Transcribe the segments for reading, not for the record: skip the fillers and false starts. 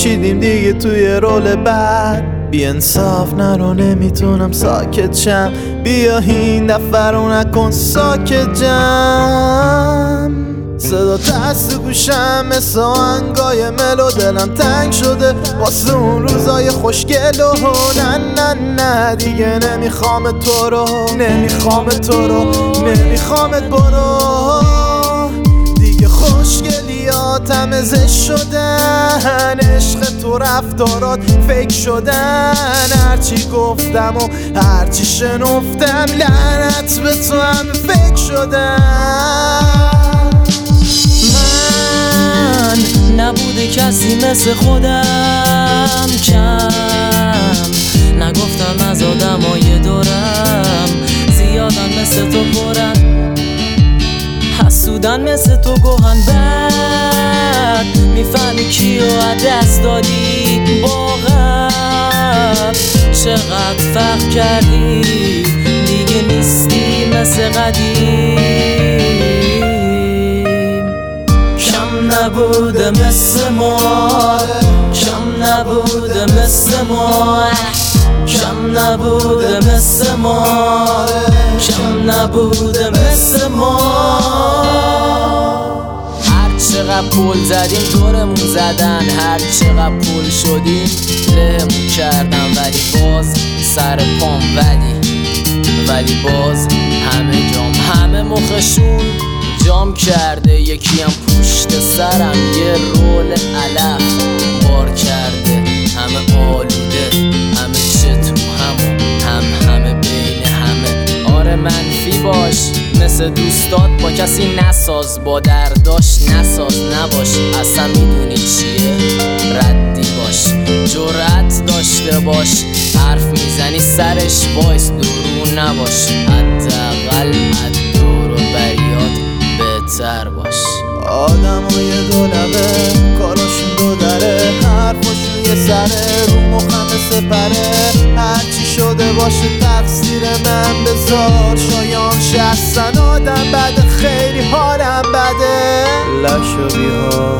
پیچیدیم دیگه توی رول بعد. بی انصاف نرو نمیتونم ساکت شم، بیا این دفعه رو نکن ساکت جم. صدا دست گوشم مثل آهنگای ملو، دلم تنگ شده واسه اون روزای خوشگل و نه نه نه دیگه نمیخوام تو رو، نمیخوام تو رو، نمیخوامت برو دیگه. خوشگلیاتم زشت شدن، عشق تو رفتارات فیک شدن. هرچی گفتم و هرچی شنفتم لعنت به تو هم فیک شدن. نبوده کسی مثل خودم، کم نگفتم از آدمای دورم، زیادن مثل تو پرن، حسودن مثل تو گوهن بد. میفهمی کیو از دست دادی واقعا، چقدر فرق کردی دیگه نیستی مثل قدیم. نبوده مثل ما، کم نبوده مثل ما، کم نبوده مثل ما، کم نبوده مثل ما. هر چقدر پول زدیم دورمون زدن، هر چقدر پول شدیم لهمون کردن، ولی باز سر پام، ولی باز همه جام، همه مخشون جام کرده. یکی هم پشت سرم یه رول علف بار کرده. همه آلوده، همه چه تو همه بین همه. آره منفی باش مثل دوستات، با کسی نساز، با درداش نساز، نباش اصلا میدونی چیه ردی باش. جرأت داشته باش، حرف میزنی سرش وایس، درو نباش، حداقل دور و بریات بهتر باش. آدمای دولبه کاراشون دو دره، حرفاشون یه سره، رو مخم سپره. هرچی شده باشه تقصیر من بذار، شایان شستن آدم بده، خیلی حالم بده. لشو بیها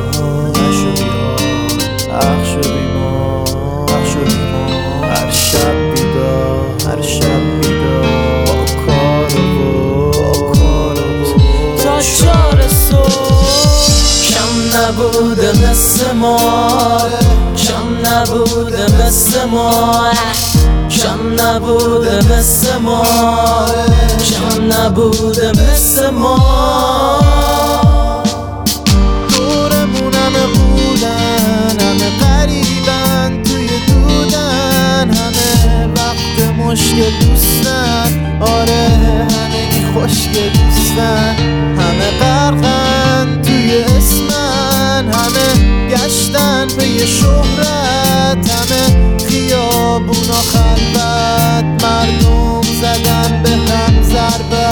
اخ شو بیما، هر شب بیدار با کار تا چار کم نبوده مثل ما، کم نبوده مثل ما، کم نبوده مثل ما، کم نبوده مثل ما. دورمون همه بودن، همه قریبن توی دودن، همه وقت مشکل دوستن. آره همگی خوشگل دوستن، همه غرقن توی اسمن، همه گشتن به یه شهرت، همه خیابونا خلوت، مردم زدن به هم ضربه.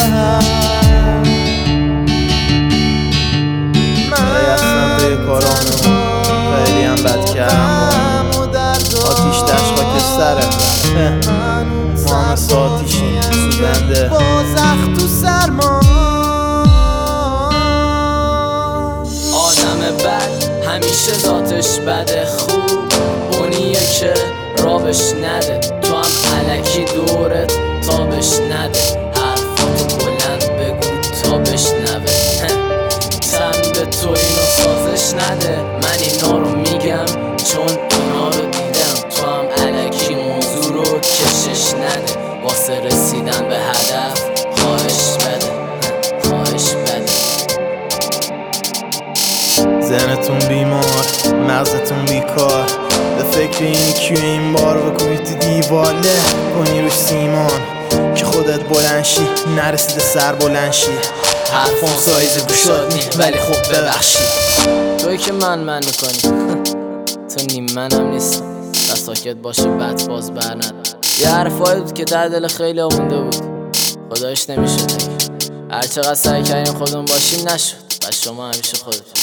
من توی کارامون خیلی هم بد کردم، آتیش دشت خاک سرم، ما هم مثل آتیشیم سوزنده با زخم تو سرما. آدم بد همیشه ذاتش بده، خوب اونیه که رابش نده، تو هم الکی دورت تابش نده، حرفاتو بلند بگو تا بشنوه، تن به تو اینو سازش نده. من اینا رو میگم چون اینا رو دیدم، تو هم الکی موضوع رو کشش نده، واسه رسیدن به هدف خواهش بده. ذهنتون بیمار، مغزتون بیکار، به فکر اینی کیه این بار بکنی تو دیواله، کنی روش سیمان که خودت بلند شی، نرسیده سر بلند شی. حرفم سایز گوشات نی ولی خب ببخشی، توی که من میکنی تو نیم منم نیستم، و ساکت باشه بد باز برند. یه حرفایی بود که در دل خیلی آمونده بود، خدایش نمیشد. هر چقدر سعی کردیم خودمون باشیم نشد، و شما همیشه خودتون.